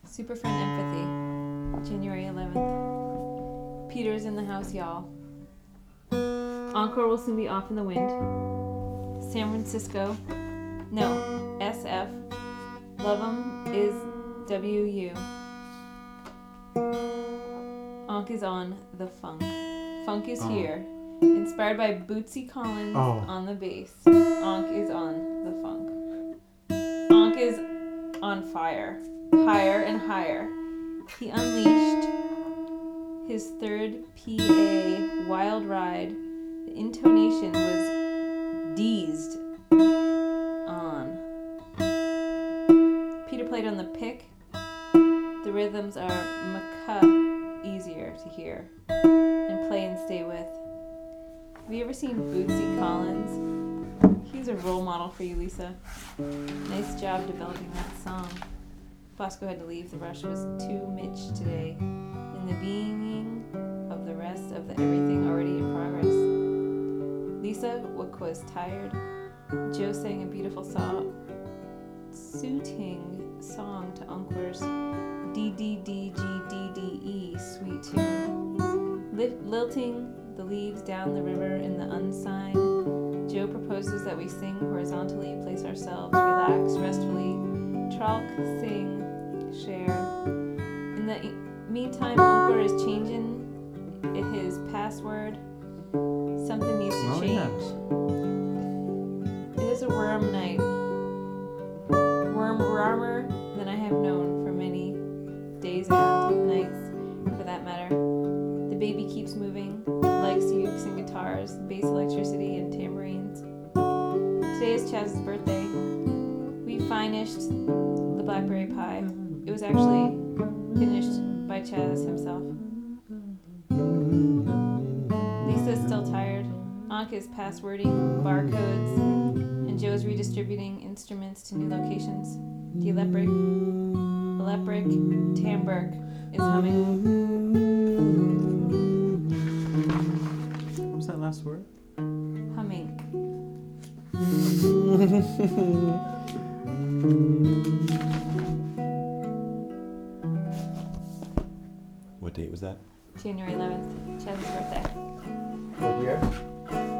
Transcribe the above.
Super Friend Empathy, January 11th. Peter's in the house, y'all. Encore will soon be off in the wind. San Francisco. No, SF. Love 'em is WU. Onk is on the funk. Funk is here. Inspired by Bootsy Collins on the bass. Onk is on the funk. Onk is on fire. Higher and higher. He unleashed his third PA wild ride. The intonation was deezed on. Peter played on the pick. The rhythms are macaw easier to hear and play and stay with. Have you ever seen Bootsy Collins? He's a role model for you, Lisa. Nice job developing that song. Bosco had to leave. The rush was too much today. In the being of the rest of the everything already in progress. Lisa was tired. Joe sang a beautiful soothing song to Encore's D-D-D-G-D-D-E sweet tune. Lilting the leaves down the river in the unsigned. Joe proposes that we sing horizontally, place ourselves, relax restfully, tralk, sing, share. In the meantime, Encore is changing his password. Something needs to change. It is a worm night. Warmer than I have known for many days and nights, for that matter. The baby keeps moving, likes ukes and guitars, bass electricity and tambourines. Today is Chaz's birthday. We finished the blackberry pie. It was actually finished by Chaz himself. Lisa is still tired. Ankh is passwording barcodes, and Joe is redistributing instruments to new locations. The electric tambour is humming. What was that last word? Humming. What date was that? January 11th, Chaz's birthday. What year?